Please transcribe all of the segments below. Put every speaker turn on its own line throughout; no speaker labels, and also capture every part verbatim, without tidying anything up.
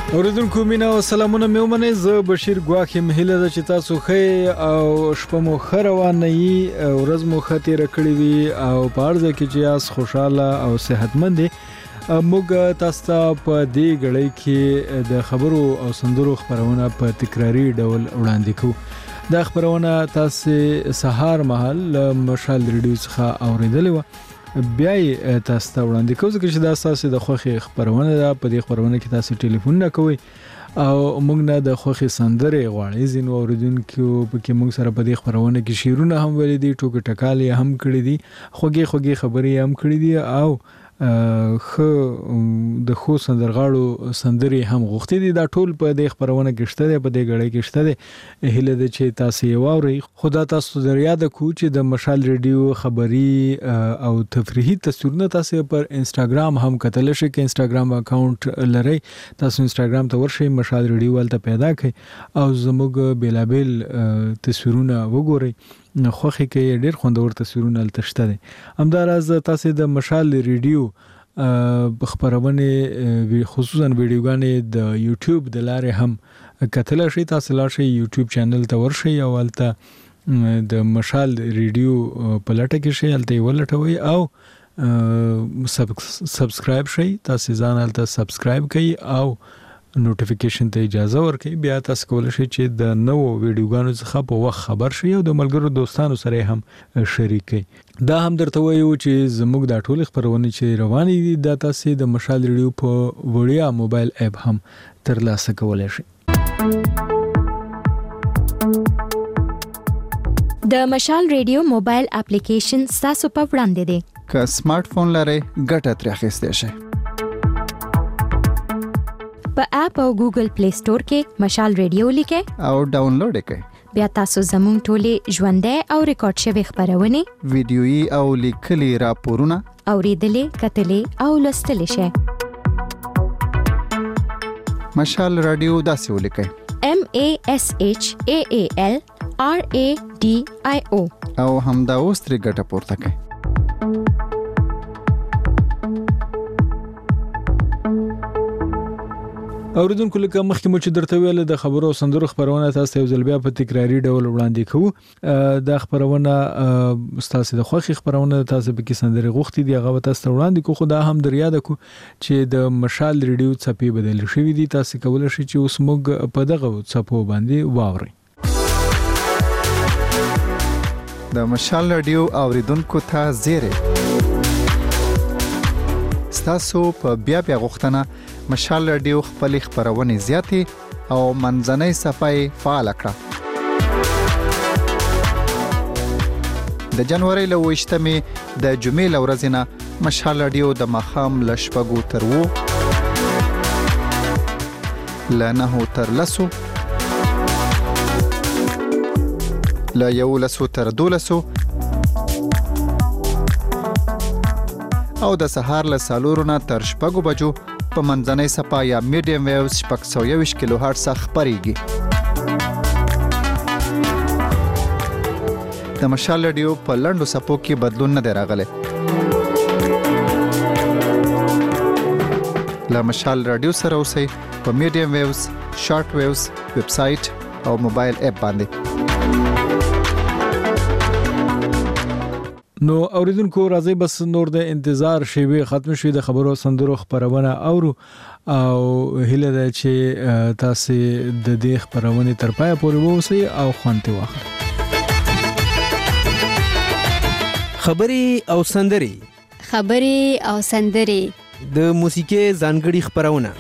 اوریدونکو مینا او سلامونه مې ومنه. زه بشیر ګواخ یم. هیله ده چې تاسو ښه او شپه مو ښه روانه وي، ورځ مو ښه تېره کړې وي او په هر ځای کې چې یاست خوشاله او صحتمند یې. موږ تاسو ته په دې غړۍ کې د خبرو او سندرو خبرونه په تکراری ډول وړاندې کوو. دا خبرونه تاسو سهار مهال مشال ریډیو څخه اوریدلې و، بیا یې تاسو ته وړاندې کوم چې دا تاسو د خوخي خبرونه ده. په دې خبرونه کې تاسو ټلیفون نه کوئ او موږ نه د خوخي سندره غواړي. زین اوریدونکو په کې موږ سره په دې خبرونه کې شیرونه هم ولې دي، ټوک ټکالې هم کړې دي، خوږی خوږی خبرې هم کړې دي او خو د خو سندرغاړو سندري هم غوښتي دي. دا ټول په دې خبرونه کې شته ده، په دې غړې کې شته ده. هله د چې تاسو یې واوري. خدا تاسو دریا د کو چې د مشال ریډیو خبري او تفریحي تصویرونه تاسو پر انستګرام هم کتل شي. کې انستګرام اکاونټ لري، تاسو انستګرام ته ورشئ، مشال ریډیو ولته پیدا کړئ او زموږ بیلابل تصویرونه وګورئ. خوخي کې ډېر خوندور تصویرونه لتهشته دي. همداراز تاسو د مشال ریډیو خبرونه خصوصا ویډیوګانې د یوټیوب د لارې هم کتل شي. تاسو لاره یوټیوب چینل ته ورشئ او ولته د مشال ریډیو په لټه کې شئ، الته ولټوي او سبسکرایب شئ. تاسو ځان الته سبسکرایب کړئ او نوټیفیکیشن ته اجازه ورکړئ. بیا تاسو کولای شئ چې د نوو ویډیوګانو څخه په وخت خبر شئ او د ملګرو دوستانو سره هم شریک کړئ. دا هم درته وایو چې زموږ د ټولو خبرونه چې روانې دي دا تاسو د مشال ریډیو په وړیا موبایل اپ هم ترلاسه کولای شئ.
د مشال ریډیو موبایل اپلیکیشن تاسو په وړاندې دی.
که سمارټ فون لرئ ګټه ترې اخیستی شئ.
په اپ او ګوګل پلی سٹور کې مشال ریډیو لیکئ
او ډاونلوډ کړئ.
بیا تاسو زموږ ټولې ژوندۍ او ریکارډ شوی خبرونه،
ویډیويي او لیکلي راپورونه
اوریدلې، کتلې او لوستلې شئ.
مشال رادیو داسې ولیکئ:
M A S H A A L R A D I O
او همدا اوس ترې ګټه پورته کړئ.
اوریدونکو لکه مخکې مو چې درته ویل د خبرو او سندرو خبرونه تاسو ته ځل بیا په تکراری ډول وړاندې کوو. دا خبرونه تاسو د خوخي خبرونه تاسو به کې سندري غوښتي دي هغه تاسو ته وړاندې کوو. خو دا هم دریا ده کو چې د مشال ریډیو څپې بدل شوې دي. تاسو کولای شئ چې اوس موږ په دغه څپو باندې واورئ.
د مشال رادیو اوریدونکو ته زیره تاسو په بیا بیا غوښتنه مشال رادیو خپل خبرونه زیاتې او منځنۍ صفای فعال کړه. د جنوري له وشتمې د جمعې لورځ نه مشال رادیو د مخام لشپګو تر وو لنه تر لسو لا یو لسو تر دولسو او د سهار له سالورونه تر شپږو بجو په منځنۍ صفا یا میډیم ویوز شپږ سوه یوویشت کیلو هرټز خپرېږي. د مشال رادیو په لنډو صفو کې بدلون نه دی راغلی. له مشال رادیو سره اوسئ په میډیم ویوز، شارټ ویوز، ویب سایټ او موبایل اپ باندې.
نو اوریدونکو راځي بس نور د انتظار شیوه ختم شوه د خبرو سندرو خبرونه اورو او هله ده چې تاسو د دې خبرونه تر پای پورې ووسئ او خوانته واخلئ.
خبري او سندري
خبري او سندري
د موسیقي ځانګړي خبرونه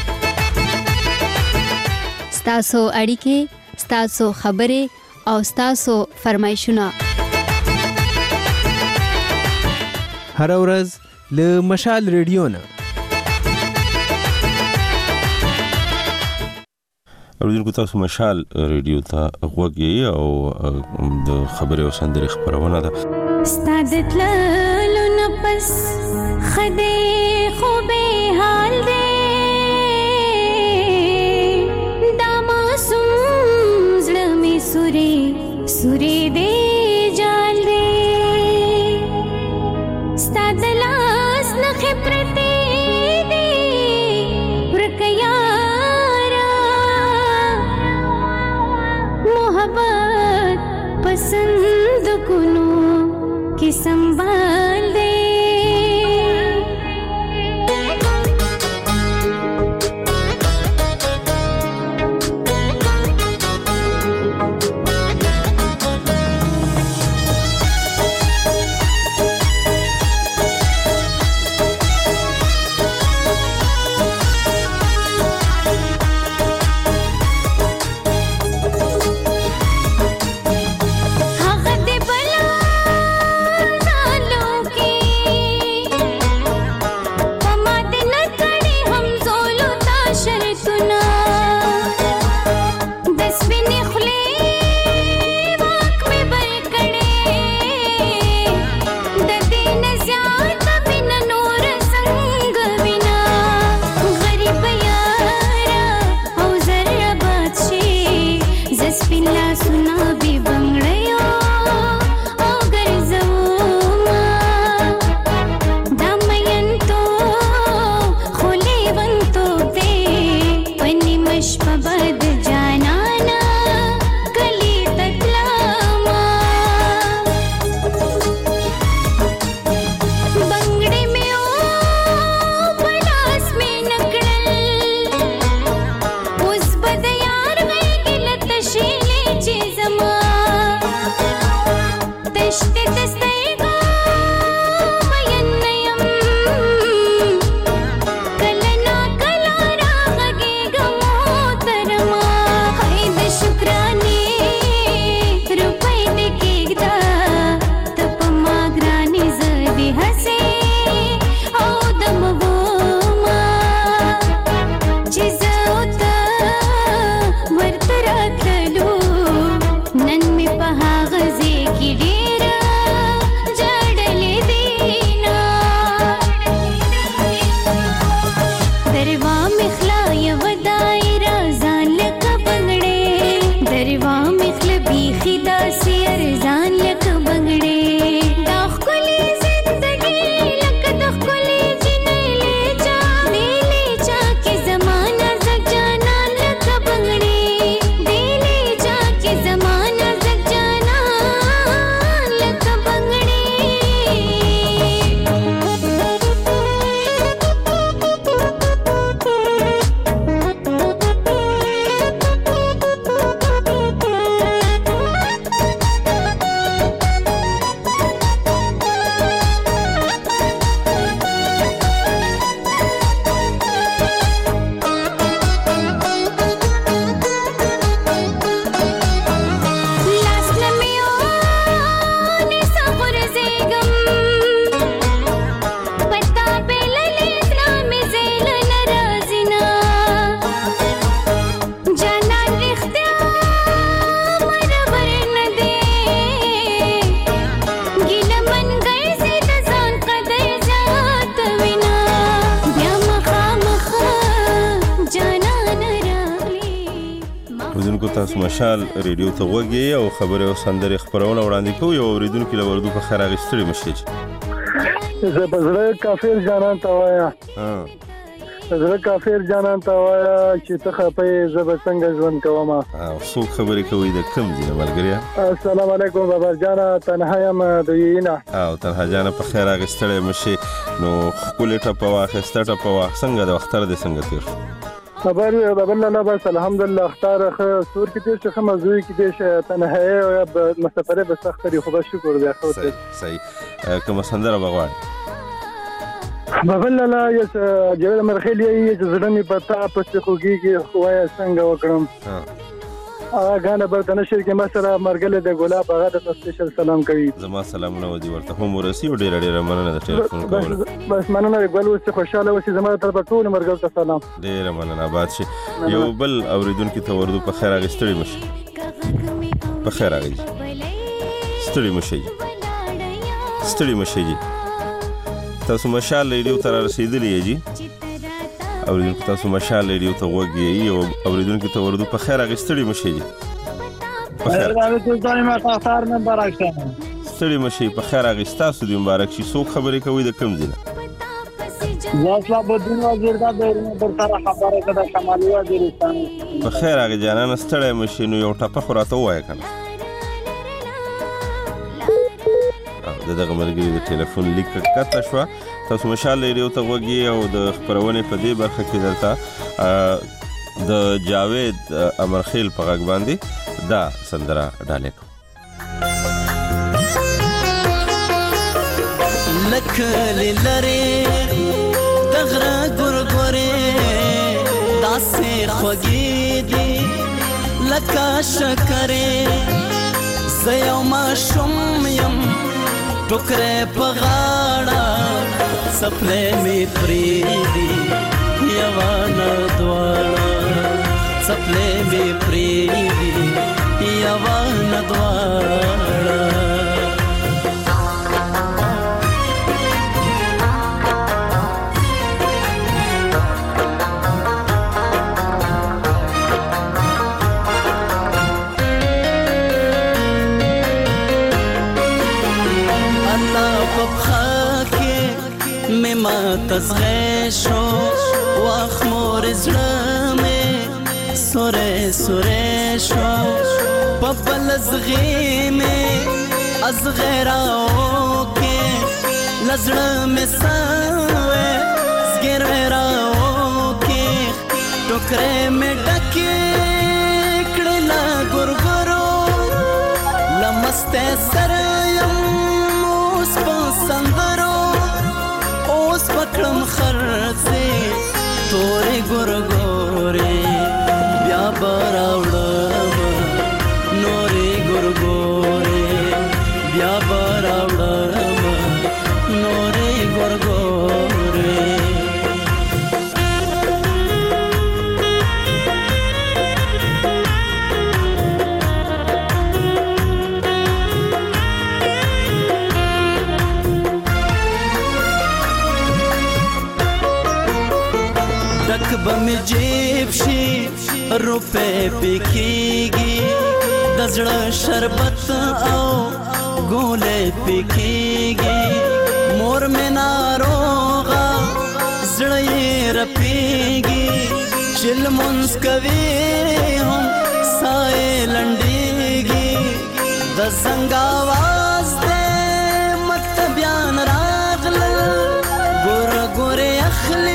ستاسو اړیکې، ستاسو خبري او ستاسو فرمایشونه
هر ورځ له مشال ریډیو نه.
اوریدونکو تاسو مشال ریډیو ته غوږی او د خبري او سندري خبرونه ده.
ستاد تللو نفس خدي خوبه حال دې دا معصوم زړه می سوري سوري دې جال دې ستاد لاس نخ پرتی دې ورکیا
اوریدونکو تاسو مشال ریډیو ته وګورئ او خبره او سندره خبرونه وړاندې کوي او اوریدونکو له وردو په خیر اغستړي مشي.
زه بزړه کافر جانان ته وایا
ها
زه کافر جانان ته وایا چې ته خپې زب څنګه ژوند کوم.
او څو خبرې کوي د کم دي ملګریا؟
السلام علیکم بابا جانا تنها یم د یینا
او تنها جانا په خیر اغستړي مشي. نو خپل ټپه واخسته ټپه واخ څنګه د وختره د څنګه تیر
خبر بابا الله بس الحمدلله اختار خ سور کې تیر څه مزوي کې دې تنها او مسافره به سخت لري خو به شکر دی خو
صحیح صحیح کوم سندره بغواړي
بابا الله یس جوړ مرخلي چې زړه می پتا پس خوږیږي خوایا څنګه وکړم ا غانا برتنه شر کې مسره مرګله د ګلاب هغه د سپیشل سلام کوي. زما
سلامونه ودی ورته هم ورسی او ډیر ډیر مننه د ټلیفون کول.
بس مننه ګل اوس خوشاله اوسې زما تر ټول مرګ ته سلام.
ډیر مننه باد شي. یو بل اوریدونکو ته وردو په خیر اغستړي مشي. په خیر اغي ستړي مشي ستړي مشي. تاسو مشال ریډیو تر رسیدلې جی اوریدونکو تاسو مشال ریډیو ته وګورئ او اوریدونکو ته وردو په خیر اغستړي مشي. په خیر
راځي ځای ما تختار مبارک شه
ستړي مشي. په خیر اغستا سو دی مبارک شي. څوک خبرې کوي د کم ځینه؟
واصله بدون وزیر دا بیرونه پر سره خبره کده شمالي وزیرستان.
په خیر اغه جانان ستړي مشي. نو یو ټپه خو راته وایه کنه. دغه مرګري د ټلیفون لیک کټه شو. تاسو مشال ریډیو ته وګورئ او د خبرونه په دې برخه کې دلته د جاوید امرخیل په غږ باندې دا سندره ډالې کو.
لکه لری دغره ګورګورې داسې خوږې دي لکه شکرې زه یو ماشوم یم ټوکرې په غاړه څپلې مې پرېږدي یوانه دواړه څپلې مې پرېږدي یوانه دواړه. تزغه شو واخ مور زړه مې سوره سوره شو په بل زغې مې از غیراو کې لزړه مې سوې زګر غیراو کې ټوکرې مې ډکې کړې لا ګورګورو لمسته سره یم اوس په سندرو اوس پکړم خرڅې تورې ګورګورې بیا براوړم نورې ګورګورې بیا براوړم نورې ګورګورې. بمې جیب شي روپې پکېږي د زړه شربت او ګولې پکېږي مور مې ناروغه زړه یې رپېږي چې لمونځ کوي هم ساه یې لنډېږي د زنګ اواز دی مکتبیان راغلل ګوره ګورې اخلي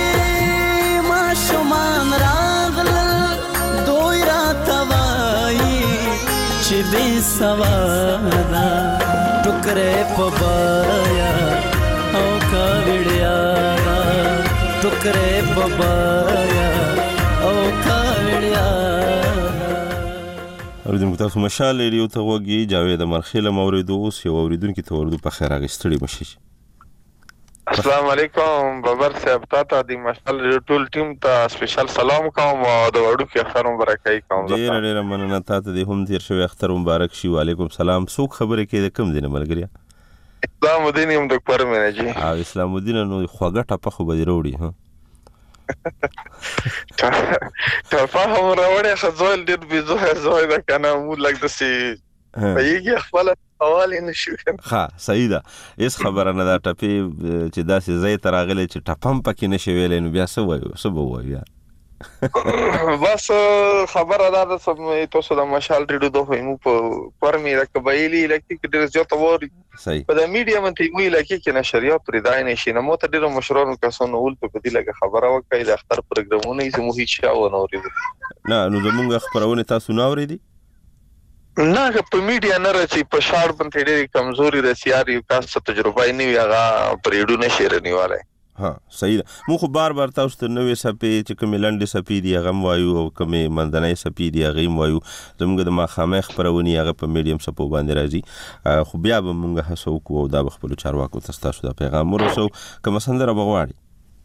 شمان راغلل دوی راته وایي چې بې سواده ټوکرې په بایا او کاوړیا ټوکرې په بایا او کاوړیا.
اوریدونکو تاسو مشال ریډیو ته وګورئ. جاوید امرخیل موریدو اوس یو اوریدونکو ته وردو په خیر اغستړي مشي.
السلام علیکم بابر صاحب تاسو د مشال ټول ټیم ته سپیشل سلام کوم او د وړو کې اختر مبارکي کوم.
ډیر ډیر مننه تاسو د هم تیر شوی اختر مبارک شي. وعلیکم سلام. څوک خبرې کوي د کم دینه ملګریا؟
اسلام الدین یم د پرمنه جی.
او اسلام الدین نو خوګه ټپه خو به وروړي ها
ټپه هم راوړې خځول ډېر بيزو زوی دا کنه مو لګ دسي پېږي خپل حواله نشو.
ها صحیح ده. هیڅ خبره نه ده ټپې چې داسې ځای ته راغلی چې ټپم پکې نشي ویلی نو بیا څه وایو څه به وایو یار.
بس خبره ده د سم تاسو د مشال ریډو دوه مو په پرمي د قبایلی لکه کې ډېر زیات ووري
صحیح
په د میډیا منته وی لکه کې نشریات پرې دای نه شي نو مو ته ډېر مشرانو کسانو ول په دې لګه خبره وکړي د اختر پروګرامونه یې مو هیڅ شاو نه اوري.
نه نو زمونږ خبرونه تاسو نه اورېدي؟
نه په میډیا نه راځي په شاړ باندې ډېر کمزوري رسیاري کاسه تجربه نه وي هغه پرېډو نه شیرنیواله.
ها صحیح ده. مو خو بار بار تاسو ته نوې سپې چې کومې لنډې سپې دي هغه هم وایو او کومې منځنۍ سپې دي هغه هم وایو. زموږ د ماښامۍ خپرونې هغه په میډیم سپو باندې راځي خو بیا به موږ هڅه وکړو او دا به خپلو چارواکو ته ستاسو دا پیغام ورسوو. کومه سندره به غواړي؟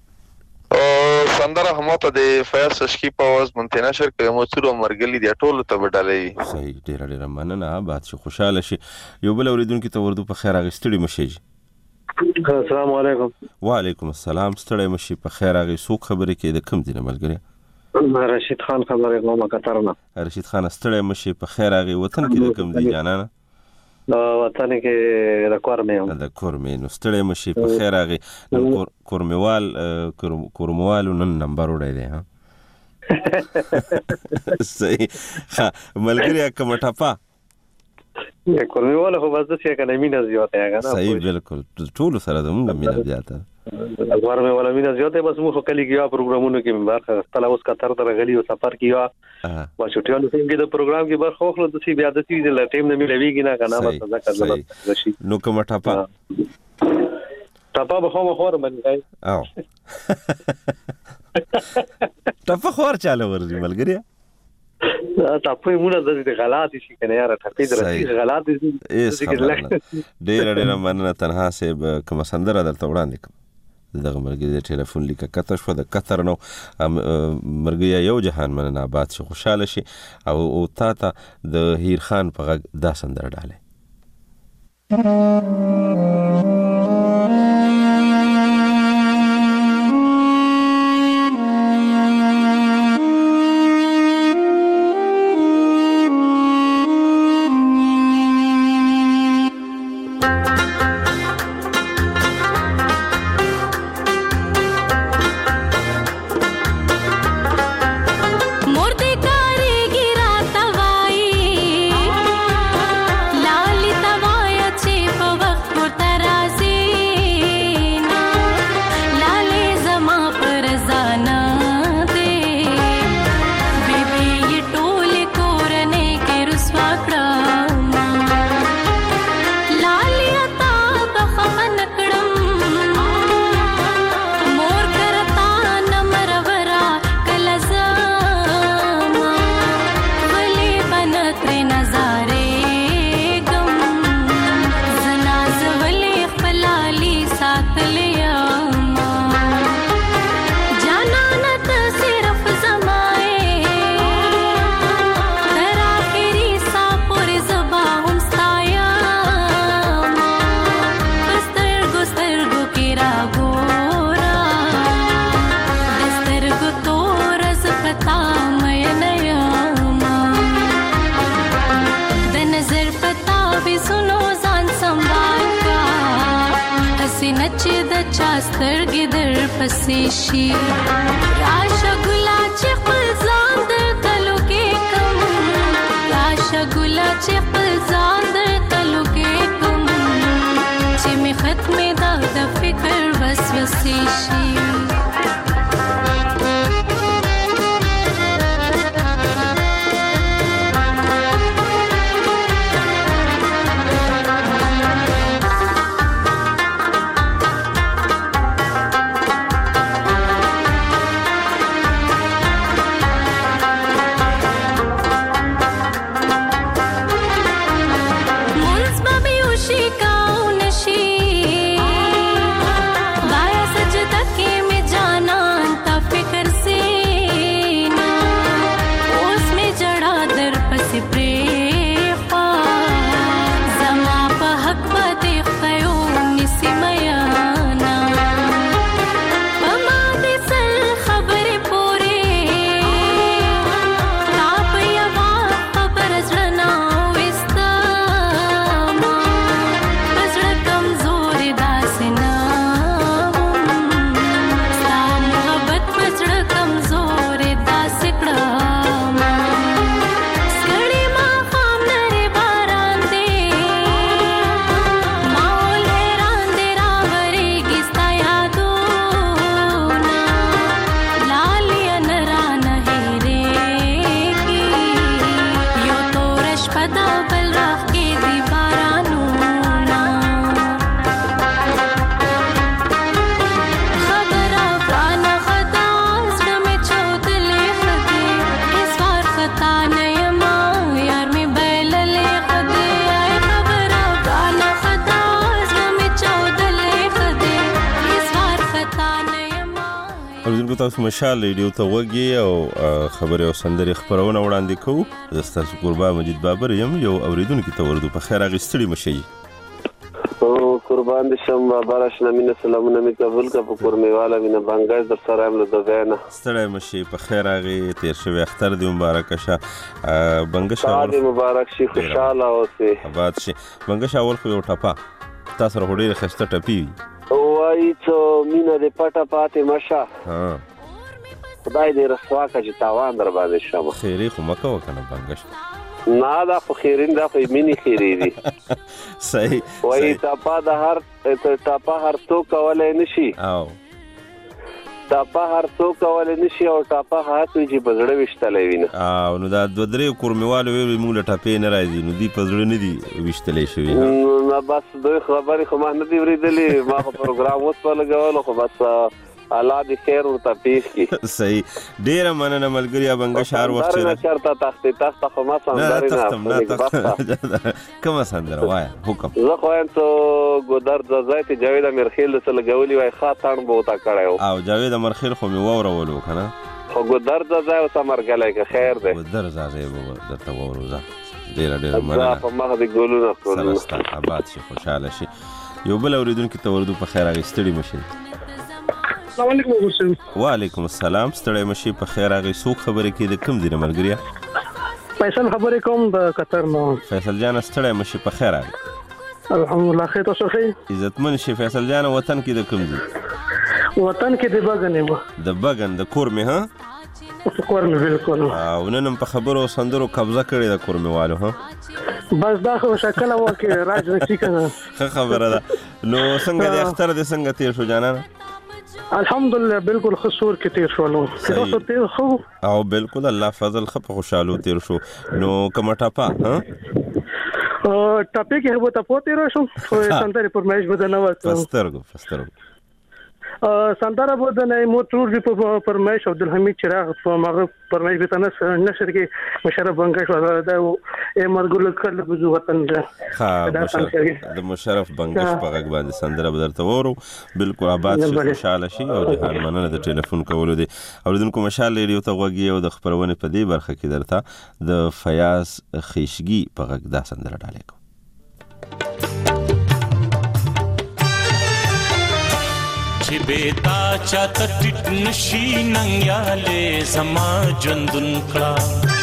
سندره هم ته د فیاض شکی په واز مونته نشر کوي مو څورو مرګلي دی ټولو ته بدلې.
صحیح ډېر ډېر مننه آباد شي خوشاله شي. یو بل اوریدونکو ته ورته په خیر اغستړي مشي.
السلام علیکم.
وعلیکم السلام. ستړی مشي په خیر اغي څوک خبرې کې د کوم دینه ملګری؟
رشید خان خبرې کوم قطر نه.
رشید خان ستړی مشي په خیر اغي وطن کې د کوم دی جانانه؟
وطن کې د کورمې
د کورمې نو ستړی مشي په خیر اغي نو کورموال کورموال نن نمبر وړی دی ها. صحیح. ملګری کوم ټپه
یا کورمېواله خو بس داسې کنه مینه زیاته هغه نه.
صحیح بالکل ټولو سره زموږ مینه زیاته
کورمېواله مینه زیاته بس موږ کلی کې یا پروګرامونو کې برخه اخیستله اوس قطر ته راغلي او سفر کې یا واشنګټن کې د پروګرام کې برخه واخلو داسې بیا داسې د ټیم نه ملويږي نه کنه بس ځکه ضرورت شي.
نو کومه ټپه
ټپه به خو خور باندې
او ټپه خور چاله ورځي ملګری
تاسو موږ د غلطي شي کنه یاره ټپې درته غلطي
ډېر ډېر مننه. تنها سیب کوم سندره درته وړاندې کوم دغه مرګي د ټلیفون لیکه کته شو د قطر نو مرګي یو جهان مننه آباد شي خوشاله شي او تا ته د هیر خان په غږ دا سندره ډاله.
سترګې در پسې شي راشه ګلا چې خپل ځان درته لوګې کم راشه ګلا چې خپل ځان درته لوګې کم چې مې ختمې دا د فکر وسوسې شي.
تاسو مشال ریډیو ته وګي او خبري او سندري خبرونه وړاندې کوو. زه ستاسو قربان مجید بابر یم، یو اوریدونکو ته ورته په خیر اغستړي مشي.
او قربان دي شم بابا شنه مين سلامونه می قبول کا په کورمیواله مینه بنگاز در سره هم له دوینه
ستړی مشي په خیر اغي تیر شوی اختر دی مبارک شه بنگش
اول مبارک شي خوشاله اوسه
آباد شي. بنگش اول خو یو ټپا تاسو سره وړي خسته ټپی
وای ته مینه دې پټه پاتې مشه.
ها
خدای دې رسوا کا چې تاوان در باندې شمه.
خیری خو مکه وکنه بنگش
نه دا خو خیرین دا خو مینی خیری دي.
صحیح
وای ټاپا د هر ټاپا هر څوک کولای نشي
او
ټاپا هر څوک کولای نشي او ټاپا هاتوي چې بزړه وشتلې وینه.
او نو دا د درې کورمیوالو ویل موږ له ټاپې نه راځي نو دی پزړه نه دی وشتلې شوی.
نه بس دوی خبرې خو ما نه دی ورېدلې، ما په پروګرام اوس په لګول خو بس الله دې خیر ورته پیښ کړي.
صحیح ډیره مننه ملګری بنگش هر وخت
نه چرته تختې تخته خو ما سندرې
نه کومه سندره وای حکم.
زه خو یم څو ګودر ځای ته جاوید امرخیل سره لګولي وای ښه تاڼ به وتا کړی
او جاوید امرخیل خو مې واورولو کنه
خو ګودر ځای اوس امرګلای که خیر دی
ګودر ځای به درته ووروزه. ډیره ډیره مننه
په مخ دې ګولونه
ټولونه آباد شي خوشاله شي. یو بل اوریدونکو ته ورته په خیر اغستړي مشي.
السلام علیکم حسین.
وعلیکم السلام ستړی مشي په خیر اغه سو خبرې کې د کم دینه ملګریا
فیصل خبرې کوم د قطر نه.
فیصل جان ستړی مشي په خیر اغه
الحمدلله خیر تاسو ښه
عزتمن شي. فیصل جان وطن کې د کم دی؟
وطن کې د بغن یم
د بغن د کورمه ها
کور مې بالکل.
او نن په خبرو سندرو قبضه کړې د کورمیوالو ها
بس دا خو شکل وکي راج نشي کنه.
ښه خبره ده. نو څنګه د اختر د څنګه تیر شو جانانه؟
الحمدلله بالکل خسور کې تیر شولو. تاسو تیر خو
او بالکل الله فضل خپ خوشاله تیر شو. نو کومه ټاپا ها
ټاپې کې هو ته پوتې راشم خو سندري پرمایش بدنه وکړم.
فسترګو فسترګو
سندره بدنه مو تر دې په پرمایش عبدالحمید چراغ په مغرب پرمایش به تنس نشر کې مشرف بنگش ولا دا ای مرګل کله بزو وطن ده.
ها د مشرف بنگش په غږ باندې سندره بدرته وورو بالکل آباد شي خوشاله شي او جهان مننه د ټلیفون کولو دي. اوریدونکو مشال ریډیو ته وګي او د خبرونه په دې برخه کې درته د فیاض خیشګي په غږ دا سندره ډالې کو.
چې بیتا چاته ټټ نشي ننګیاله زما ژوندون کړه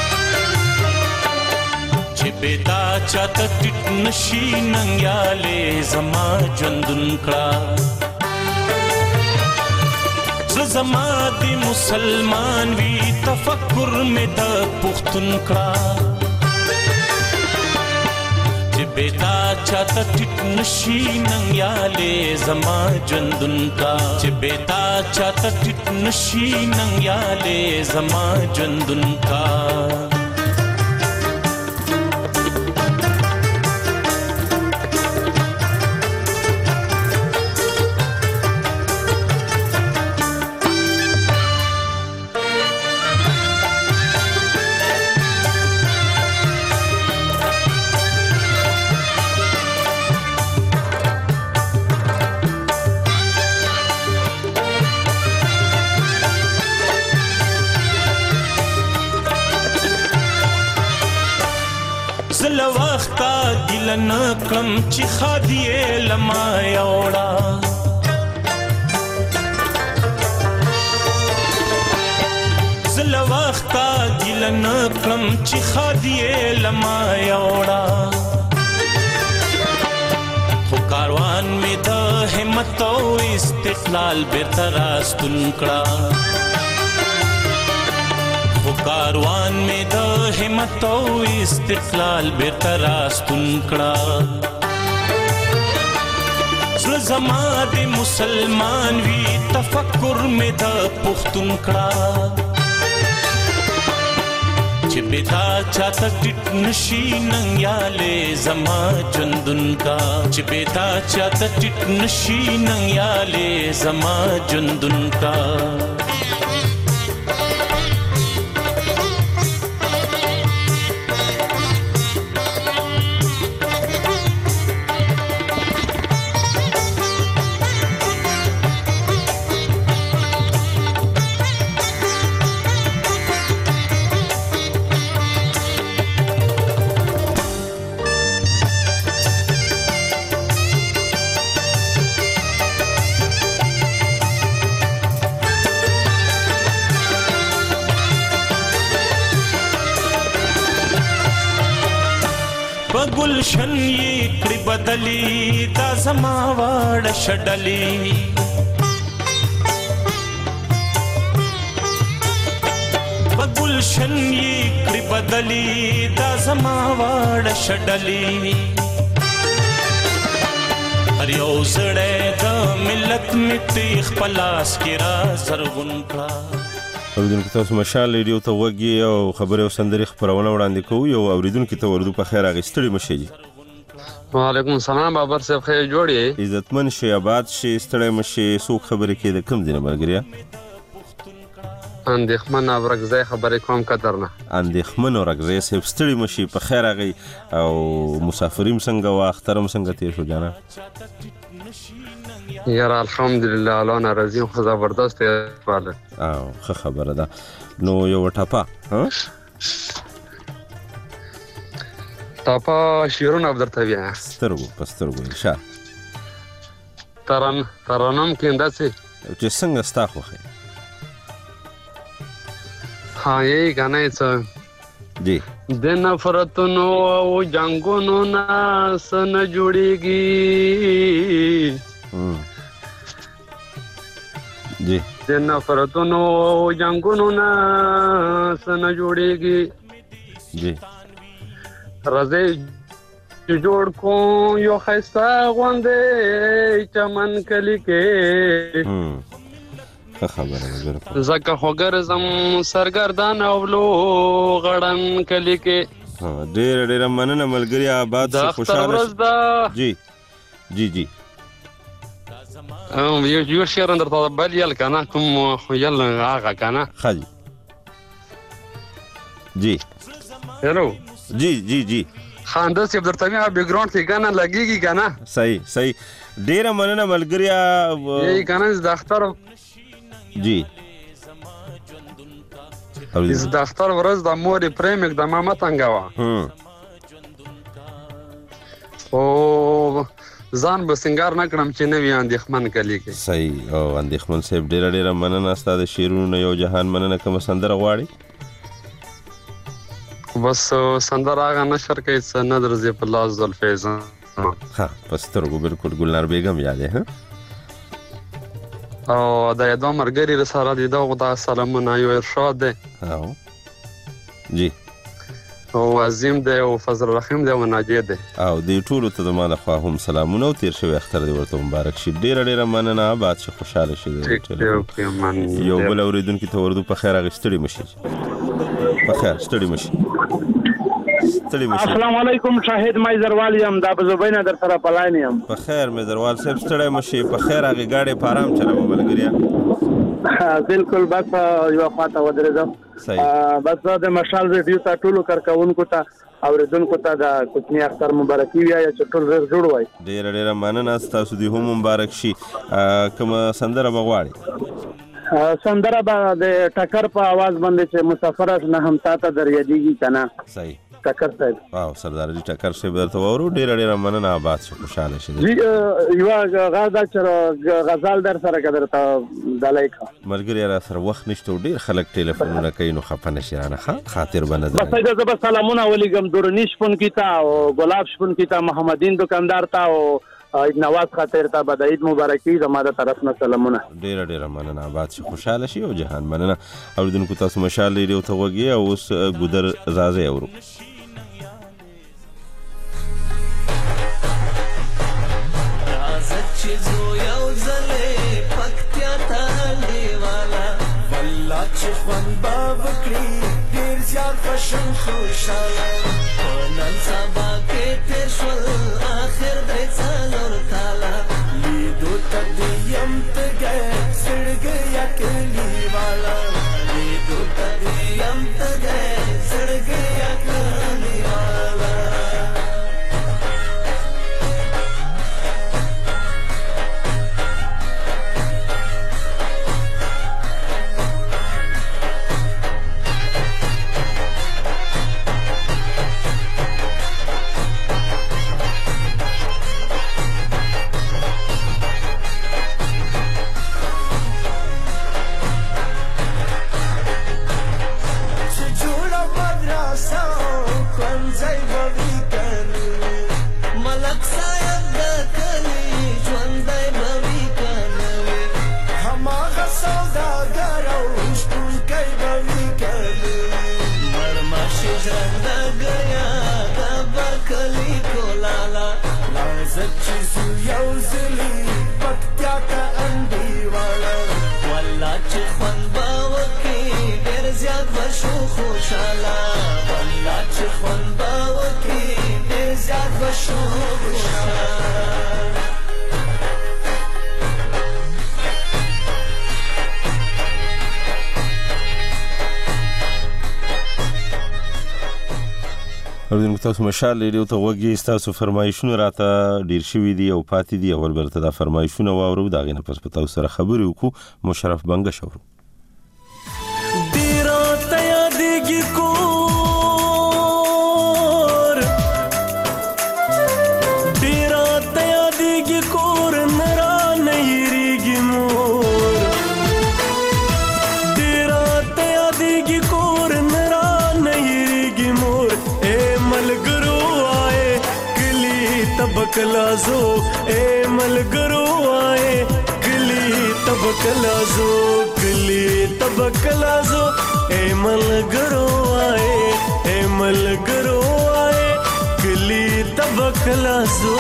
چې بیتا چاته ټټ نشي ننګیاله زما ژوندون کړه زما د مسلمان وی تفکر مې د پښتون کړه بیتا چاته ټټ نشي ننګیاله زما ژوندون کا چې بیتا چاته ټټ نشي ننګیاله زما ژوندون کا. نکم چې خادیه لما یوړا زل وخت دل نکم چې خادیه لما یوړا خو کاروان می د همت او استقلال بیرته راستون کړه کاروان میں د همت او استقلال بیرته راستون کړه زما د مسلمان وی تفکر میں د پښتون کړه چې بیتا چاته ټټ نشي ننګیاله زما ژوندون کا چې بیتا چاته ټټ نشي ننګیاله زما ژوندون کا. بګلشن یې کړي بدلی دا زما واړه شډلی بګلشن یې کړي بدلی دا زما واړه شډلی هر یو زړی د ملت مټي خپل لاس کې را زرغون کړه.
اوریدونکو تاسو مشال ریډیو ته وګي او خبرې او سندري خبرونه وړاندې کوو. یو اوریدونکو ته ورودو په خیر اغستړي مشي.
وعلیکم السلام بابر صاحب خیر جوړی
عزتمن شي آباد شي ستړی مشي سو خبرې کې د کم دینه مرګریا
اندېخمن او رګزای خبرې کوم قدر نه
اندېخمن او رګزای صاحب ستړي مشي په خیر اغي او مسافریم څنګه وا اخترم څنګه تیر شو جانا
یار الحمدلله الله ناراضي خو زبردست واله
او ښه خبره ده. نو یو ټاپا ها
ټاپا شیرونه درته بیا
سترګو پسترګو انشاء
تران ترانم کې انداسي
چې څنګه ستا خوخه
ها یې غنه څه
جی
د نفرتونو او جنگونو ناس نه جوړيږي
جی
د نفرتونو او جنگونو ناس نه جوړيږي
جی
راځي جوړ کو یو خستا غوندې چمن کلی کې
خبره وګورم
زکه خوګر زم سرګردان اولو غړن کلی کې
ها ډېر ډېر مننه ملګری آباد سه خوشاله جی جی جی
ام یو یو شهر اندر ته بل یل کنه کوم یل هغه کنه
خالي جی
هلو
جی جی جی
خانده سیب درته مې بیک ګراوند کې کنه لګيږي کنه
صحیح صحیح ډېر مننه ملګری
یی کنه د اختر
جی
از دفتر ورځ د مور پریمک د ماما تنګوا او ځان به سنگار نه کړم چې نوی اندېخمن کلی کې
صحیح او اندېخمن صاحب ډېر ډېر مننه ستاسو شیرونو یو جهان مننه کوم سندره غواړي
بس سندره هغه نشر کوي څه نه درځي په لاس زلفیز
ها پسترګو بالکل ګلنار بیگم یادې ها
او دا یو مرګري رساله دي دا غدا سلامونه یو ارشاد دی
او جی
او عظیم دی او فضل رحیم دی او ناجی دی
او د ټولو ته زما له خوا هم سلامونه او تیر شوی اختر دی ورته مبارک شي ډیر ډیر مننه آباد شي خوشاله شي یو بل اوریدونکو ته ورته په خیر اغستړي مشي په خیر ستړي مشي
السلام علیکم شاهد مایزروال یم دا بزوبینه در سره پلاین یم
په خیر مایزروال صاحب ستړی مشي په خیر هغه گاډي په آرام چلوه ملګریا
بالکل بس یو خواته ودرېدم بس د مشال ریډیو ته ټولو کارکونکو ته اوریدونکو ته د کوچني اختر مبارکي وایي چې ټول ډېر جوړ وای
ډېر ډېر مننه ستاسو دی هم مبارک شي کوم سندره بغواړي
سندره به د ټکر په आवाज باندې چې مسافر نه هم تا ته درېږي کنه
صحیح
ټکر صاحب
واو سردار جی ټکر صاحب درته ورو ډیر ډیر مننه آباد شو خوشاله شي
جی یو غزل چر غزل در سره کدر ته دلایخه
مرګري را سره وخت نشته ډیر خلک ټلیفونونه کوي نو خپنه شرانه خاطر بنه
بس دا زب سلامونه ولیکم دورنیش پون کیتا او ګلاب شپون کیتا محمدین دکاندار تا او نواز خاطر ته بداید مبارکي زماده طرف نه سلامونه
ډیر ډیر مننه آباد شي خوشاله شي او جهان مننه اوریدونکو تاسو مشال ریډیو ته وګي او اوس ګودر زازه اورو
خوشن خوشاله نن سبا کې تیر شول اخر د څلور کاله لیدو تدیم ته سړګیا کلی والا لیدو تدیم ته سړګیا کلی والا یو زلی پکتیا ته انډیواله والله چې خوند به وکړي ډېر زیات به شو خوشحاله والله چې خوند به وکړي ډېر زیات به شو خوشحاله
اوریدونکو تاسو مشال ریډیو ته وګورئ تاسو فرمایشونه راته ډیر شوي دي او پاتې دي اول برته دا فرمایشونه واورو دا غینه پس په تاسو سره خبرې وکړو مشرف بنګ شو
ډیر ته یادېږي کور ډیر ته یادېږي کور نه رانه هېرېږي مور ډیر ته یادېږي کور نه رانه هېرېږي مور ملګرو آئے کلی تبکلازو اے ملګرو آئے کلی تبکلازو کلی تبکلازو اے ملګرو آئے اے ملګرو آئے کلی تبکلازو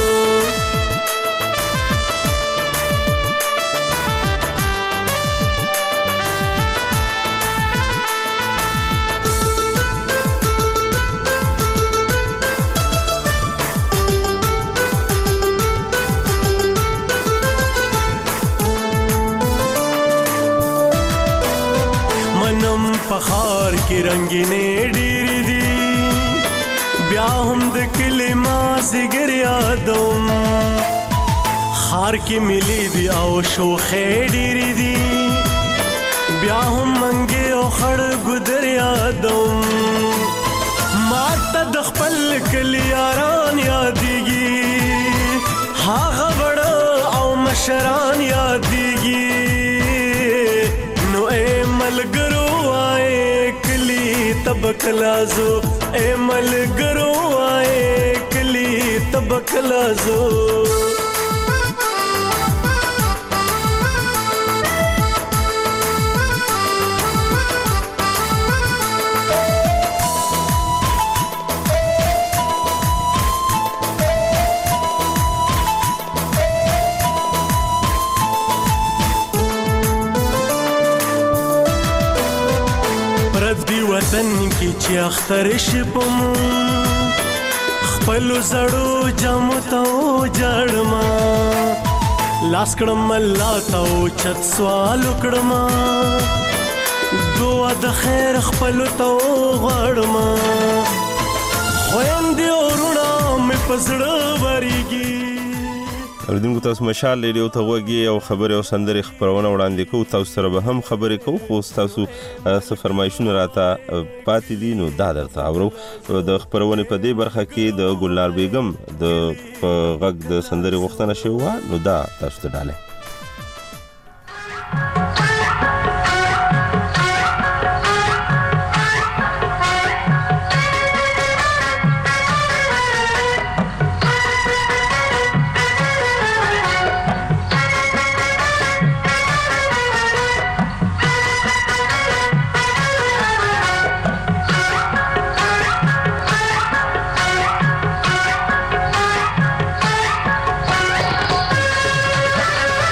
پخار کی رنگینې ډېرې دي بیا هم د کلي مازدیګر یادوم ښار کې ملي دي او شوخې ډېرې دي بیا هم منګې او خړ ګودر یادوم ما ته د خپل کلي یاران یادېږي هغه بړه او مشران یادېږي نو اے ملګرو تبکلازو اے ملګرو آئے کلی تبکلازو وطن کی چې اختر شپم خپل زړو جام ته جړما لاس کړم الله ته چت سوال کړم دعا د خیر خپل ته غړما خويندې ورونه مې پزړه وريږي
اوریدونکو تاسو مشال ریډیو ته وګورئ او خبرې او سندرې خبرونه وړاندې کوو تاسو سره به هم خبرې کوو خو تاسو څه فرمایشونه راته پاتې دي نو دا درته اورو د خبرونه په دې برخه کې د ګلنار بیگم د غږ د سندرې غوښتنه شوه نو دا تاسو ته ډاله
Bye.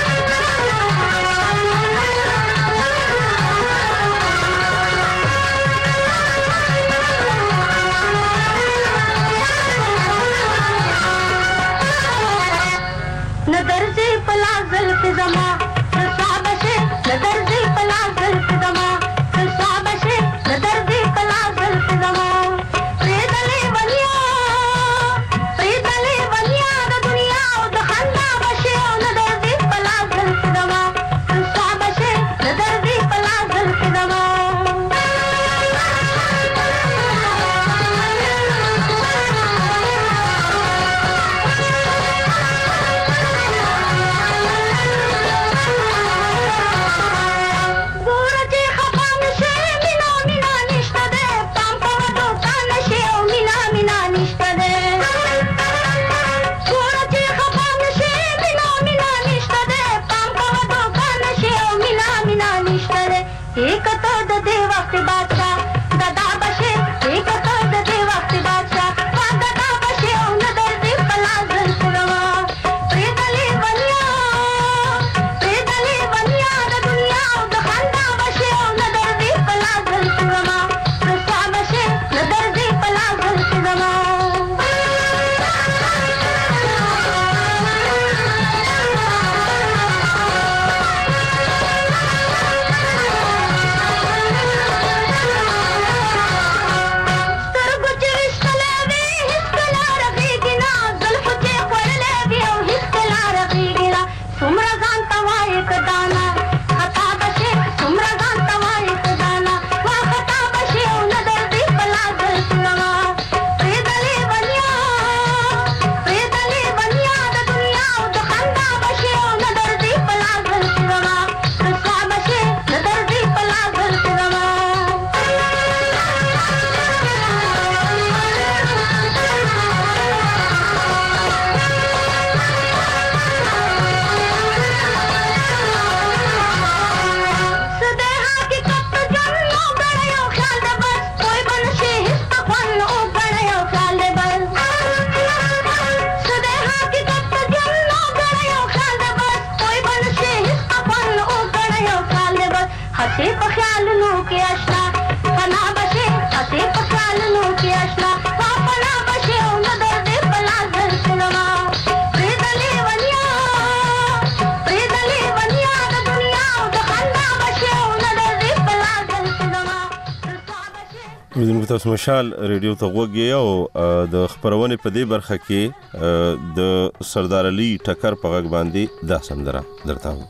ودونکو تاسو مشال ریډیو ته غوږ یې او د خبرونې په دې برخه کې د سردار علي ټکر په غږ باندې دا سندره درته و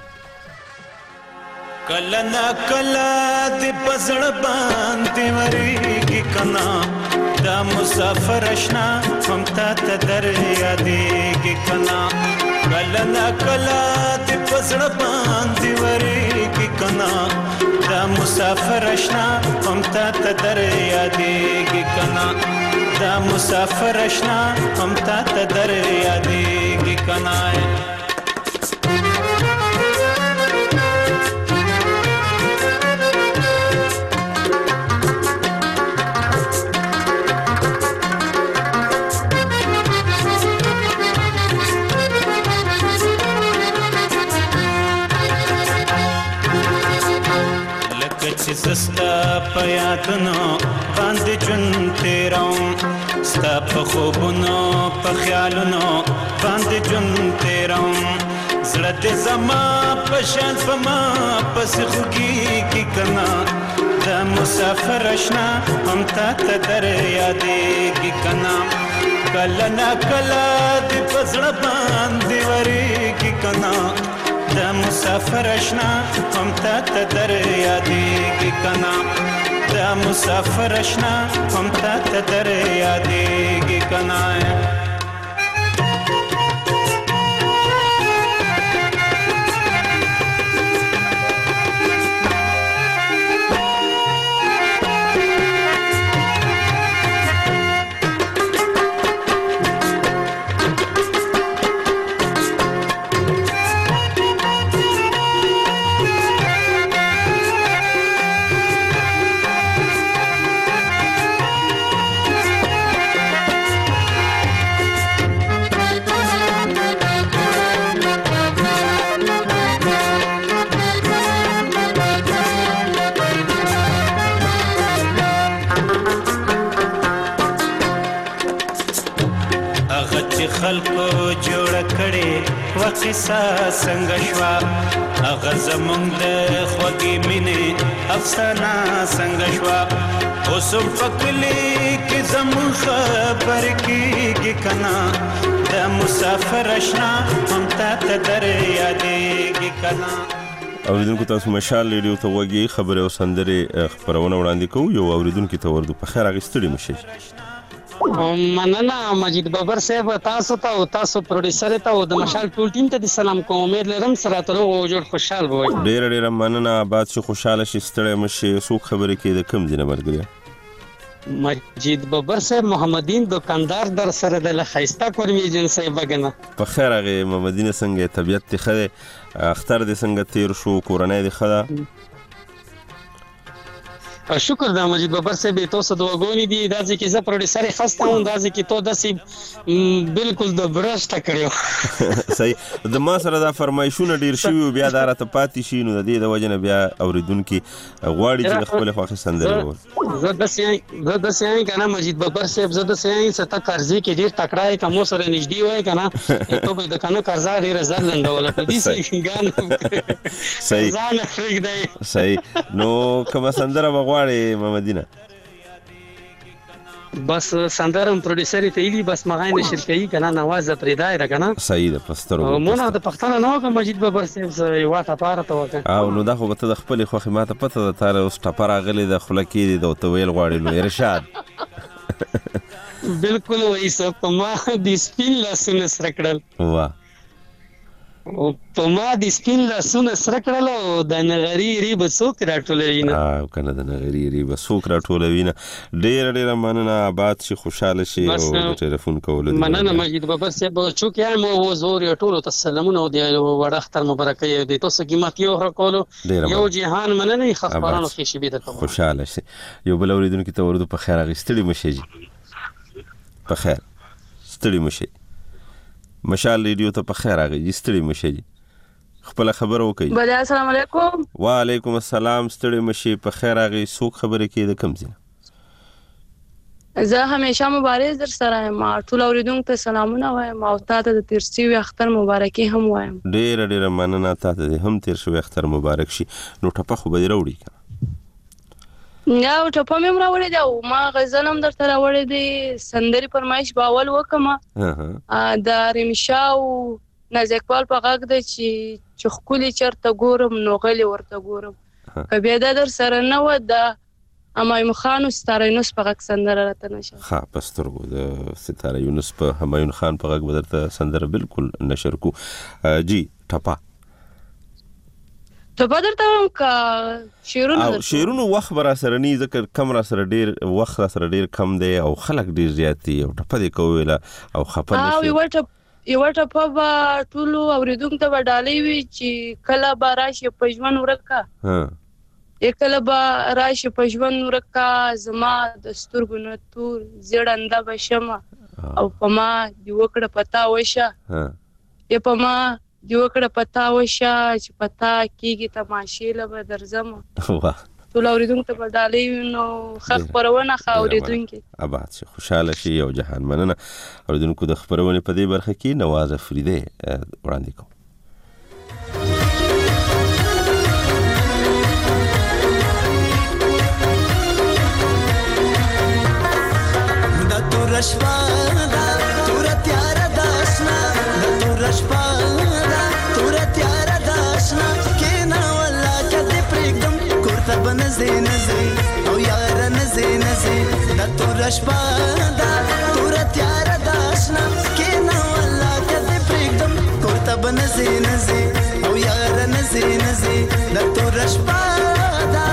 کله نا کله د پزړ باندې ورېږي کنا دا مسافر اشنا هم تا ته در یادېږي کنا کله نا کله د پزړ باندې ورېږي کنا دا مسافر اشنا هم تا ته در یادېږي کنا دا مسافر اشنا هم تا ته در یادېږي کنا زستا په یادونو باندې جون تیروم ستا په خوبونو په خیالونو باندې جون تیروم زړه دې زما په شان په ما پسې خوږېږي کنا دا مسافر اشنا هم تا ته در یادېږي کنا کله نا کله دې په زړه باندې ورېږي کنا دا مسافر اشنا هم تا ته در یادېږي کنا دا مسافر اشنا هم تا ته در یادېږي کنا خلکو جوړ کړي وقصه څنګه شوا هغه زمونږ د خوږې مینې افسانه څنګه شوا اوس په کلي کې زمونږ خبرې کېږي کنا د مسافر اشنا هم تا ته در یادېږي کنا
اوریدونکو تاسو مشال ریډیو ته غوږ خبرې او سندرې خپرونه وړاندې کوو یو اوریدونکو ته ورده په خیر هغه ستړي مشي
مننه مجید بابر صاحب تاسو ته او تاسو پروډوسر ته او د مشال ټول ټیم ته د سلام کوم امید لرم سره تر او جوړ خوشحال وي
ډیر ډیر مننه آباد شي خوشاله شي ستړی مشي سو خبرې کې د کم دینه مرګري
مجید بابر صاحب محمدین دکاندار در سره د خیستا کورمی جن صاحب بغنه
په خیر هغه محمدین څنګه طبيعت ته خره اختر د څنګه تیر شو کورنۍ د خره
شکر دا مجید بابر صاحب تاسو د وګونی دي دا چې زه پروډوسر خسته هم دا چې تو داسې بالکل د برشت کړو
صحیح د ما سره دا فرمایشونه ډیر شوی بیا دا راته پاتې شي نو د دې د وجنه بیا اوریدونکو غواړي چې خپل خوښه سندره وو
زه د سې زه د سې کنه مجید بابر صاحب زه د سې ستا قرضې کې ډیر تکړه کوم سره نږدې وای کنه ته به د کنه قرضا ډیر زر لندول په دې څنګه
صحیح
ځان فرق دی
صحیح نو کوم سندره غواړي محمدینه
بس سندرم پروډوسر ته ایلی بس مغاینه شرکتی کنه نواز پرېدای را کنه
صحیح ده پسترو
مونږ د پښتنه نو کوم مجید بابر صاحب یو واټه پاره ته وکړه
او نو دا خو به ته خپل خو ماته پته ده تاره اوس ټپر غلې د خلکی دی د تویل غواړي نو ارشاد
بالکل وایي سو په ما د سپین لاسونه سره کړل
واه
او په ما د سپین لاسونه سره کړل او د نغری ریب څوک راټولوي نه
او کنه د نغری ریب څوک راټولوي نه ډیر ډیر مننه آباد شي خوشاله شي او ټلیفون کول دي
مننه مجید بابر صاحب چوک یم او زور ټولو ته سلامونه او د وړ اختر مبارکي د تاسو قیمت یو راکولو یو جهان مننه خبرانو کې شي به ته
خوشاله شي یو بل اوریدونکو ته ورته په خیر غستړي مشي په خیر ستړي مشي مشال ریډیو ته په خیر راغی ستړي مشي خپل خبر وکي
بل السلام علیکم
وعلیکم السلام ستړي مشي په خیر راغی څوک خبره کې د کم زینه
زه همیشه مبارز در سره ما ټول اوریدونکو ته سلامونه وایم او تاسو د تیرسي اختر مبارکي هم وایم
ډیر ډیر مننه تاسو هم تیر شو اختر مبارک شي نو ټپه خو به وروړي
یا ټپه مې راوړې ده او ما غزل هم درته راوړې دي سندري فرمایش به اول وکم د رمشا او نازکوال په غږ ده چې چې خولي چرته ګورم نو غلي ورته ګورم کبه دا در سره نه و د همایون خان او ستاره یونس په غږ سندره راته نشه
ها پسترګو د ستاره یونس په همایون خان په غږ بدرته سندره بالکل نشر کو جی ټپا
ته بدرته هم کا شیرونو
او شیرونو وخت برا سره ني ذکر کم را سره ډیر وخت را سره ډیر کم دی او خلک ډیر زیات دي او ټپه دی کویلا او خپل
نشي او یو ټپ یو ټپه با ټولو اوریدونکو ته وډالې وی چې کله باراشي پښمن ورکا ها کله با راشي پښمن ورکا زما د سترګو نه تور زړنده بشمه او پما دی وکړه پتا وشه ها ی پما دی وکړه پتا وشه چې پتا کیږي تماشې له درځم واه ټول اوریدونکو ته وډالې نو خخ پرونه خاوریدونکو
اباد شي خوشاله شي او جهان مننه اوریدونکو د خبرونه په دې برخه کې نواز فریده وړاندې کوم
رشپا دا تور تیار داشنا دا تور رشپا دا تور تیار داشنا کینا ولا کدی پرګم کورته بنزي نزي او یار نزي نزي دا تور رشپا دا تور تیار داشنا کینا ولا کدی پرګم کورته بنزي نزي او یار نزي نزي دا تور رشپا دا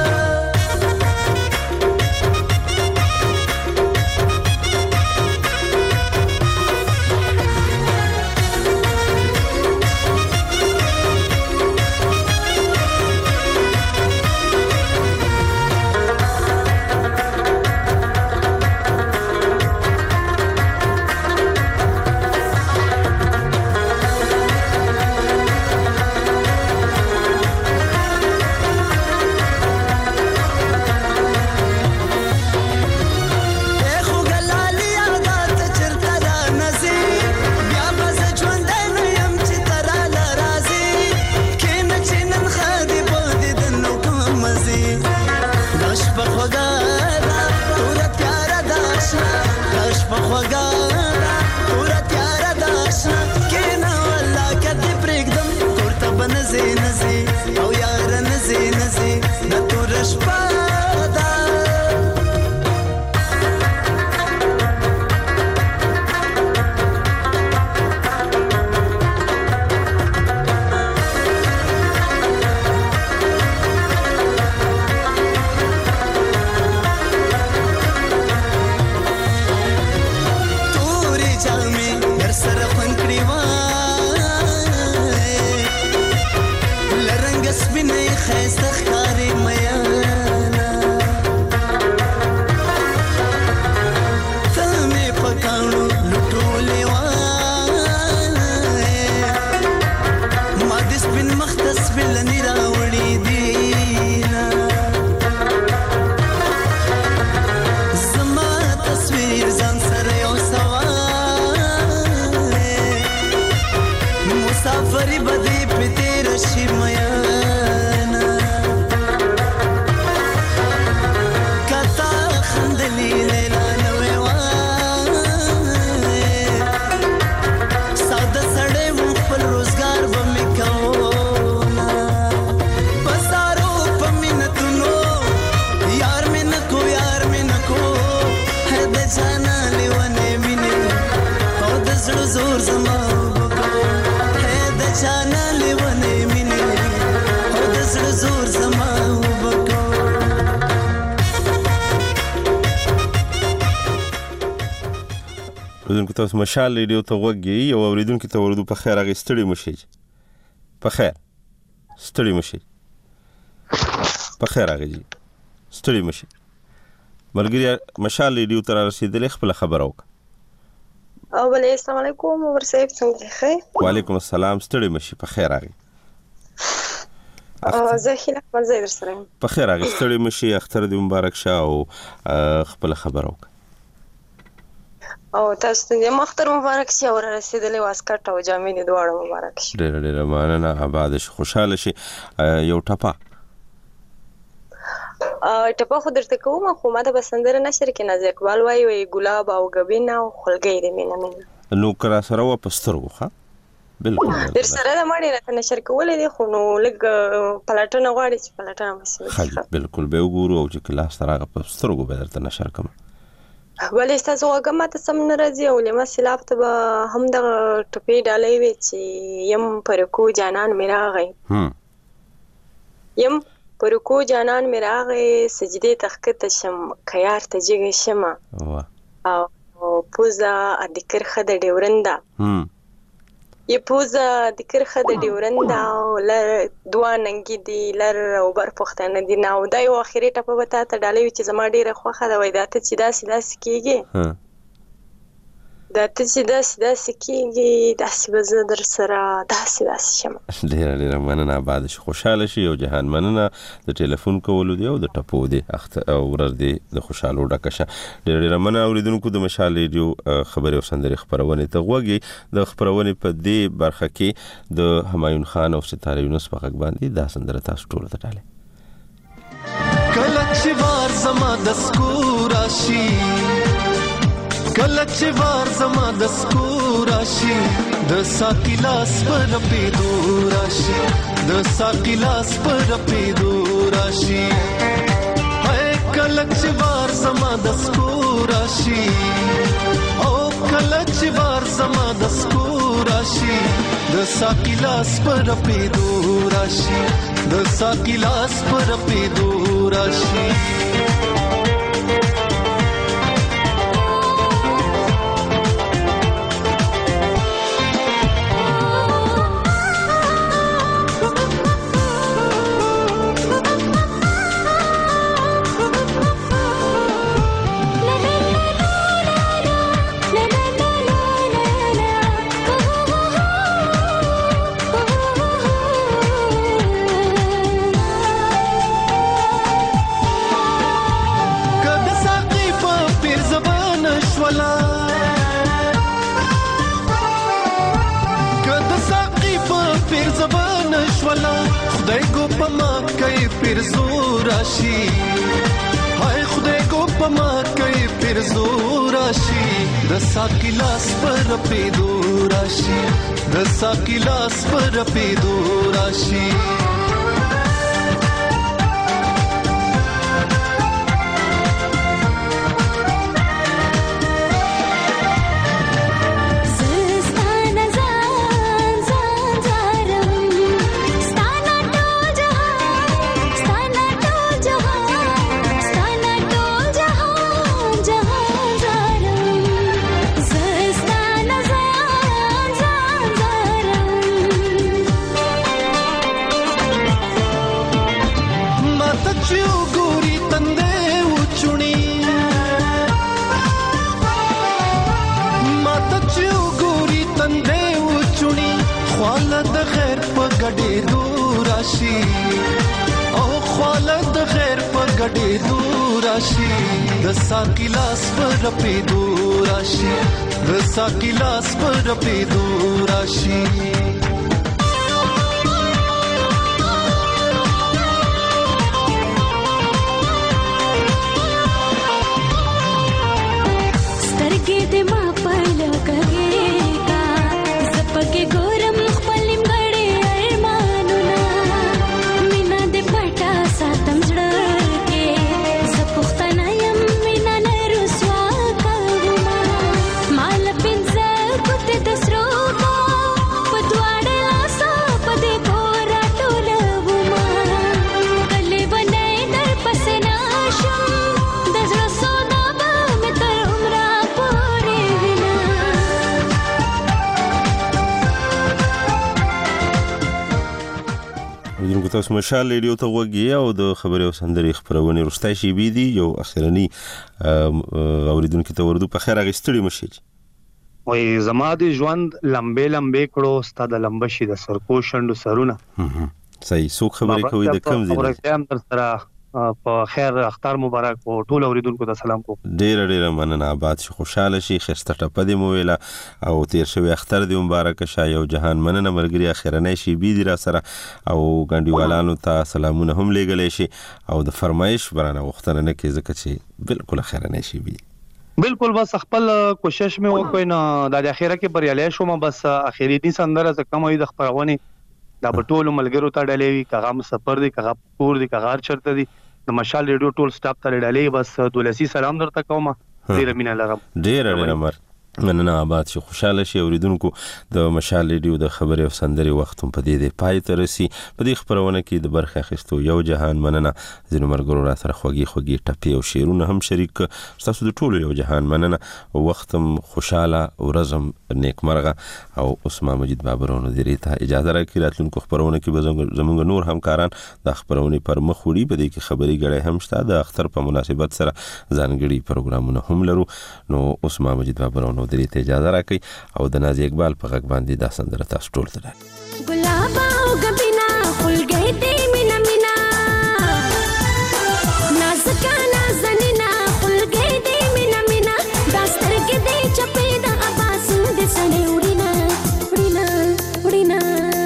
اوریدونکو تاسو مشال ریډیو ته وګورئ او اوریدونکو ته ورودو په خیر هغه ستړي مشي په خیر ستړي مشي په خیر هغه جی ستړي مشي ملګری مشال ریډیو ته رسیدلې خپل خبرو
او بل السلام علیکم ورسېف څنګه ښه
وعلیکم السلام ستړي مشي په خیر هغه
او زه خیل خپل ځای درسره
په خیر هغه ستړي مشي اختر دې مبارک شه او خپل خبرو
او تاسو ته مختر مبارک شي او رسیدلې واسکټ او جامې دواړه مبارک شي
ډېر ډېر مننه آباد شي خوشاله شي یو ټپه
ټپه خو درته کوم خو ما د بسندره نشر کې نازي اقبال وایي وي ګلاب او غبین او خلګي د مینا مینا
نو کرا سره و پسترغو ښه بالکل
در سره د ماړي راته نشر کولې دي خو نو لګ پلاټونه غواړي چې پلاټونه وسي
ښه بالکل به وګورو او چې کلاس سره پسترغو به درته نشر کوم
ولې تاسو هغه ماته سم نه راځي او لمه سلاب ته هم د ټپې ډالۍ وي چې يم پر کو جانان میرا غي هم يم پر کو جانان میرا غي سجدي تخکته شم خيار ته جګ شمه او پوزا ذکر خد ډیورندا هم ی پوزا ذکر خد ډیورندا او لر دوا ننګي دي لر او بر پختنه دي نو دای او اخیری ټپه وتا ته ډالې چې زما ډیره خوخه دا وای دا ته چې داسې داسې کیږي دا ته چې داسې داسې کیږي داسې به در سره داسې داسې شم
ډیره ډیره مننه بعد شي خوشاله شي او جهان مننه د ټلیفون کولو دی او د ټپو دی اخت او ورځ دی د خوشاله ډکشه ډیره ډیره مننه اوریدونکو د مشال ریډیو خبري او سندري خبرونه ته غوږی د خبرونه په دې برخه کې د همایون خان او ستاره یونس په غږ باندې دا سندره تاسو ټول ته ټاله
کلچ وار زما د سکورا شي کلچ وار زما د سکورا شي د ساقلاس پر پیدو راشي د ساقلاس پر پیدو راشي هاي کلچ وار زما د سکورا شي او کلچ وار زما د سکورا شي د ساقلاس پر پیدو راشي د ساقلاس پر پیدو راشي خدای کو پما کوي پیر زوراشي هاي خدای کو پما کوي پیر زوراشي د ساقلاس پر پیدو راشي د ساقلاس پر پیدو راشي د ساقلاس پر پیدو راشي د ساقلاس پر پیدو راشي
سترګې دې ما په لګېږي زپکه ګورم خپل نیمګړې ارمانونه مینا دې پټه ساتم زړه
تاسو مشال ریډیو ته وګورئ او د خبري او سندري خبرونه رښتای شي بي دي یو اخرنی اوریدونکو ته ورده په خیر اغستړي مشي
وای زما د ژوند لمبه لمبه کړو ستاد لمبه شي د سرکو شندو سرونه
صحیح سو خبري کوي د کم ځای
ورته هم تر سره په خیر اختر مبارک او ټول اوریدونکو ته سلام کوم.
ډیر ډیر مننه. آباد شي، خوشاله شي، خسته ټپه دې مو ویله او تیر شوی اختر دې مبارک شه. یو جهان مننه ملګری، اخرنۍ شي بي دي را سره او ګنډیوالانو ته سلامونه هم لېږلی شي او د فرمایش برانه وختنه نه کې ځکه چې بالکل اخرنۍ شي بي.
بالکل بس خپل کوشش مې وکړ نه د اخیره کې بریالي شوم. بس اخیری دي سندره ز کومې د خبرونه دا ټول ملګرو ته ډلې وی کغه مسافر دي کغه پور دي کغه چرته دي د مشال ریډیو ټول سټاف ته ډلې. بس دولسی سلام درته کوم. ډیر مینه لرم. ډیر
ډیر مر مننه. آباد شي، خوشاله شي. اوریدونکو د مشال ریډیو د خبرې او سندري وخت په دې د پای ته رسي. په دې خبرونه کې د برخه اخیستو یو جهان مننه. زینو مرګرو را سره خوږی خوږی ټپي او شیرونه هم شریک. تاسو د ټولو یو جهان مننه. وختم خوشاله او رزم نیکمرغه. او عثمان مجید بابرونو دې ته اجازه راکړي راتلونکو خبرونه کې زمونږ نور همکاران د خبرونه پر مخ وړي. په دې کې خبري غړي هم شته. د اختر په مناسبت سره ځانګړي پروګرامونه هم لرو. نو عثمان مجید بابرونو درې ته اجازه راکړي او د نازي اقبال په غږ باندې دا سندره تاسو ټول ته
ګلاب او غبینا خلګې دې مینا مینا نازک نازنینا خلګې دې مینا مینا داستر کې دې چپې د اباس دې سړې وړینا وړینا وړینا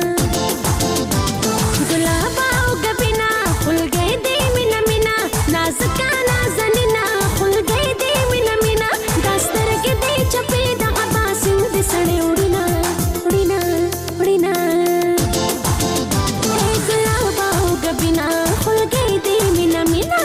ګلاب او غبینا خلګې دې مینا مینا نازک نازنینا خلګې دې مینا مینا داستر کې دې چپې سړې وړینا وړینا وړینا ګلاب او غبینا خلګې دې مینا مینا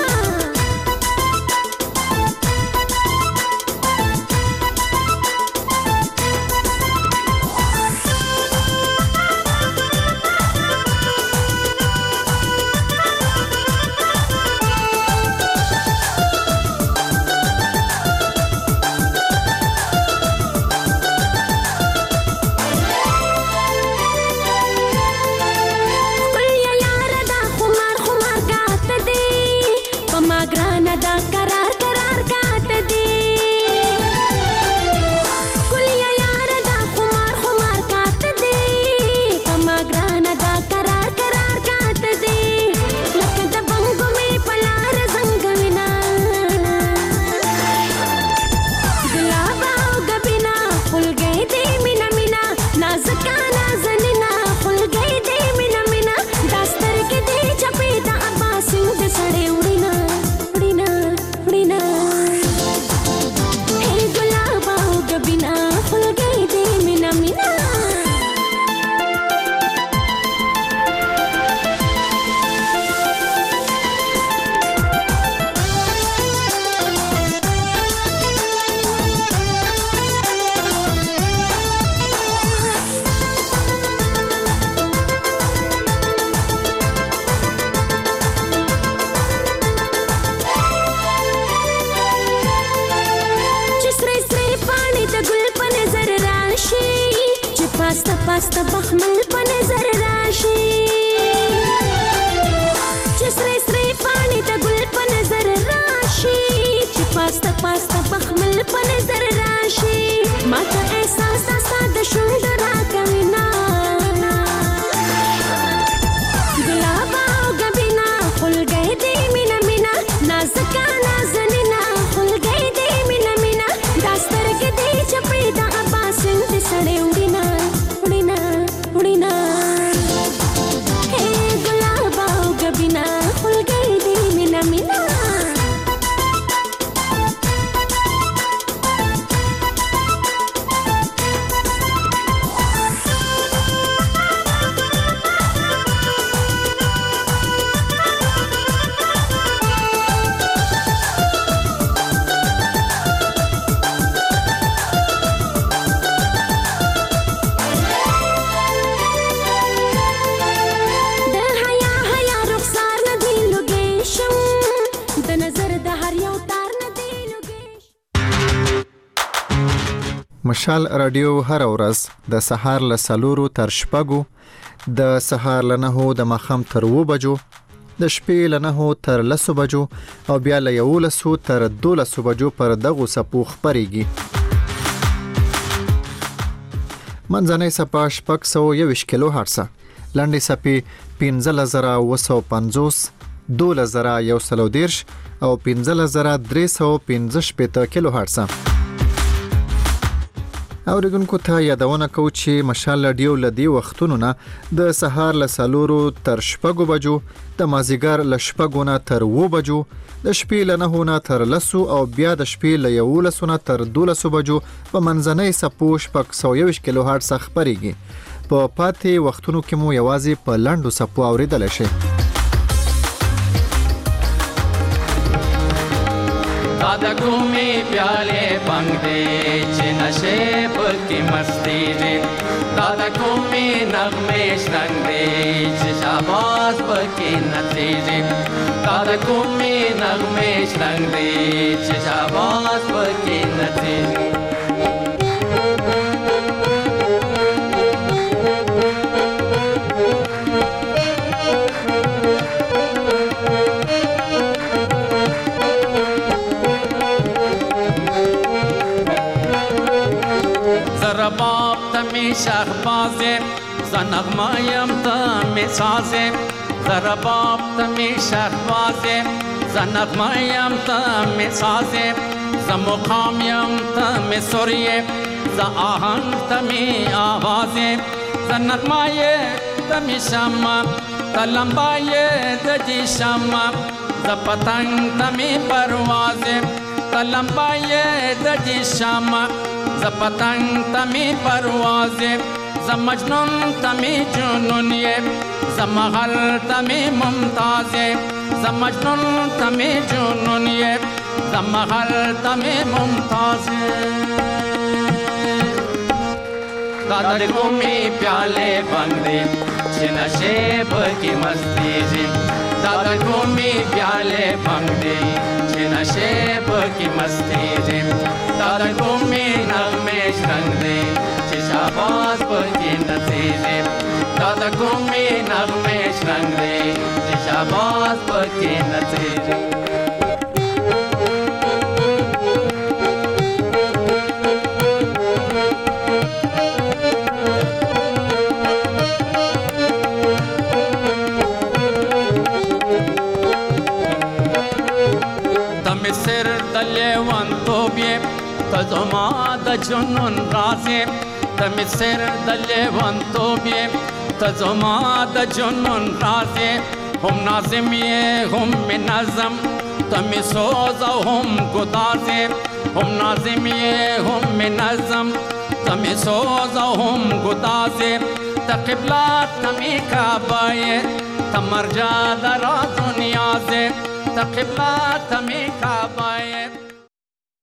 پاستا پاستا بخمل په نظر راشي چې سره سره پانی ته ګل په نظر راشي چې پاستا پاستا بخمل په نظر راشي ماته احساس ساده شوند راکوي نا ګلاب او غبینا خلګې دې مینا مینا نازک نازنینا خلګې دې مینا مینا داستر کې دې چپې دا عباس دې سړې وډینا وډینا وډینا هي ګلاب او غبینا خلګې دې مینا مینا
مشال رادیو هر ورځ د سهار له سلورو تر شپږو د سهار له نهو د ماښام تر اوو بجو د شپې له نهو تر لسو بجو او بیا له یولسو تر دولسو بجو پر دغو څپو خپرېږي. منځنۍ څپه شپږ سوه یوویشت کیلو هرټزه، لنډې څپې پنځلس زره اوه سوه پنځوس دوله زره یو سلو دیرش او پنځله زره درې سوه پنځه شپېته کیلو هرټز. اوریدونکو ته یادونه کوو چې مشال رادیو له دې وختونو نه د سهار له څلورو تر شپږو بجو، د مازدیګر له شپږو نه تر اووه بجو، د شپې له نهو نه تر لسو او بیا د شپې له یولسو نه تر دولسو بجو په منځنۍ څپو شپږ سوه یوویشت کیلو هرټز خپرېږي. په پاتې وختونو کې مو یوازې په لنډو څپو اورېدلی شي.
दादा घूमे प्याले बंग दे चे नशे की मस्ती दे, दादा घूमे नगमे रंग दे चे शाबाश की नची दे, दादा घूमे नगमे रंग दे चे शाबाश की नची दे.
رباب تمی شهبازه زنغمایم تمی سازه، رباب تمی شهبازه زنغمایم تمی سازه، زمقامیم تمی سوریه ز آهنگ تمی آوازه، زنغمای تمی شما تلمبای دجی شما، ز پتنگ تمی پروازه تلمبای دجی شما، ز پتنگ تمی پروازه، ز مجنون تمی جنونیه، ز مغل تمی ممتازه، ز مجنون تمی جنونیه، ز مغل تمی ممتازه. दादा घूमी प्याले बंदे चे नशे की मस्ती जी, दादा घूमी प्याले बंदे चे नशे की मस्ती जी, दादा घूमी नगमे रंग दे चे शाबाश की नची जी, दादा घूमी नगमे रंग दे चे शाबाश की नची जी. تزما د جنون رازه تمی سر دلیوان توبیه، تزما د جنون رازه هم نازمیه هم نظم تمی سوز و هم گدازه، هم نازمیه هم نظم تمی سوز و هم گدازه، تقبلات تمی کعبایه تمرجا درا دنیازه، تقبلات تمی کعبایه